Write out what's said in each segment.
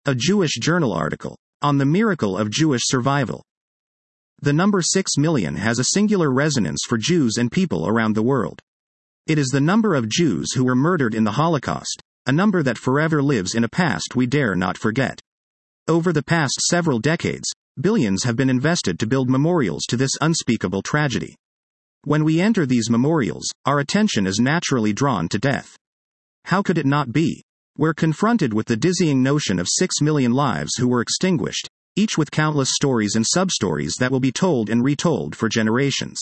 A Jewish Journal article on the miracle of Jewish survival. The number 6 million has a singular resonance for Jews and people around the world. It is the number of Jews who were murdered in the Holocaust, a number that forever lives in a past we dare not forget. Over the past several decades, billions have been invested to build memorials to this unspeakable tragedy. When we enter these memorials, our attention is naturally drawn to death. How could it not be? We're confronted with the dizzying notion of 6 million lives who were extinguished, each with countless stories and sub-stories that will be told and retold for generations.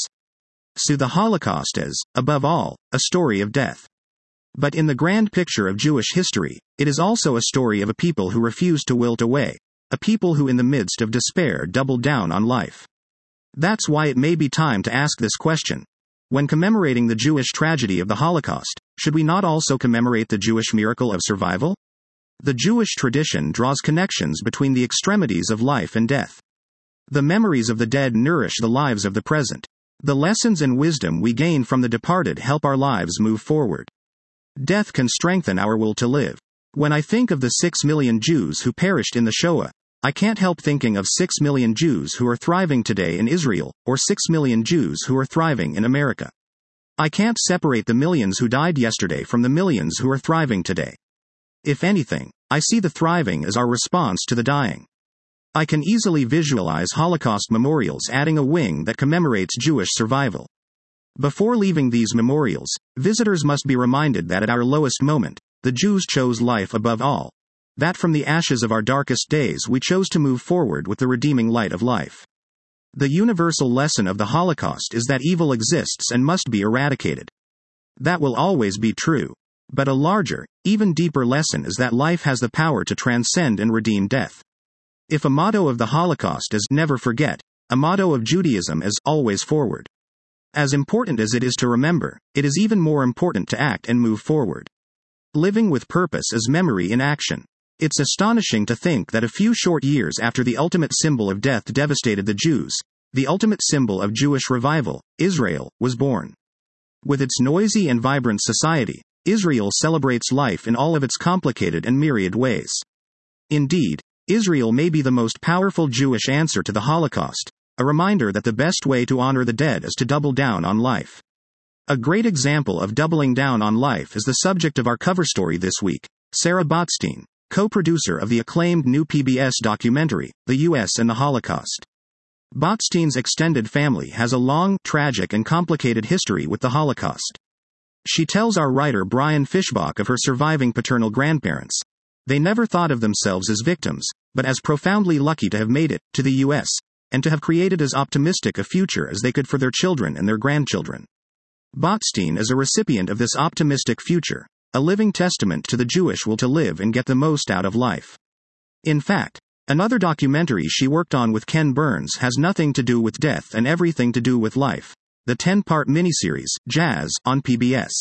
So the Holocaust is, above all, a story of death. But in the grand picture of Jewish history, it is also a story of a people who refused to wilt away, a people who in the midst of despair doubled down on life. That's why it may be time to ask this question. When commemorating the Jewish tragedy of the Holocaust, should we not also commemorate the Jewish miracle of survival? The Jewish tradition draws connections between the extremities of life and death. The memories of the dead nourish the lives of the present. The lessons and wisdom we gain from the departed help our lives move forward. Death can strengthen our will to live. When I think of the 6 million Jews who perished in the Shoah, I can't help thinking of 6 million Jews who are thriving today in Israel, or 6 million Jews who are thriving in America. I can't separate the millions who died yesterday from the millions who are thriving today. If anything, I see the thriving as our response to the dying. I can easily visualize Holocaust memorials adding a wing that commemorates Jewish survival. Before leaving these memorials, visitors must be reminded that at our lowest moment, the Jews chose life above all. That from the ashes of our darkest days we chose to move forward with the redeeming light of life. The universal lesson of the Holocaust is that evil exists and must be eradicated. That will always be true. But a larger, even deeper lesson is that life has the power to transcend and redeem death. If a motto of the Holocaust is never forget, a motto of Judaism is always forward. As important as it is to remember, it is even more important to act and move forward. Living with purpose is memory in action. It's astonishing to think that a few short years after the ultimate symbol of death devastated the Jews, the ultimate symbol of Jewish revival, Israel, was born. With its noisy and vibrant society, Israel celebrates life in all of its complicated and myriad ways. Indeed, Israel may be the most powerful Jewish answer to the Holocaust, a reminder that the best way to honor the dead is to double down on life. A great example of doubling down on life is the subject of our cover story this week, Sarah Botstein, co-producer of the acclaimed new PBS documentary, The U.S. and the Holocaust. Botstein's extended family has a long, tragic and complicated history with the Holocaust. She tells our writer Brian Fischbach of her surviving paternal grandparents. They never thought of themselves as victims, but as profoundly lucky to have made it to the U.S., and to have created as optimistic a future as they could for their children and their grandchildren. Botstein is a recipient of this optimistic future, a living testament to the Jewish will to live and get the most out of life. In fact, another documentary she worked on with Ken Burns has nothing to do with death and everything to do with life, the 10-part miniseries, Jazz, on PBS.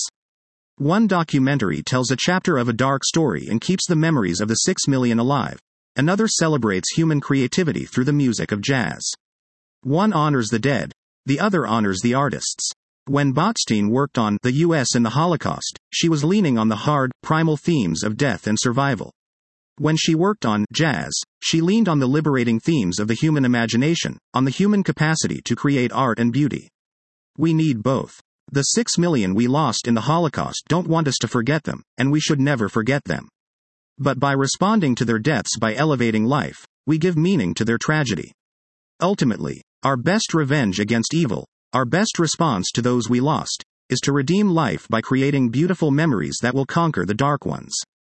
One documentary tells a chapter of a dark story and keeps the memories of the 6 million alive. Another celebrates human creativity through the music of jazz. One honors the dead, the other honors the artists. When Botstein worked on The U.S. and the Holocaust, she was leaning on the hard, primal themes of death and survival. When she worked on Jazz, she leaned on the liberating themes of the human imagination, on the human capacity to create art and beauty. We need both. The 6 million we lost in the Holocaust don't want us to forget them, and we should never forget them. But by responding to their deaths by elevating life, we give meaning to their tragedy. Ultimately, our best revenge against evil, our best response to those we lost, is to redeem life by creating beautiful memories that will conquer the dark ones.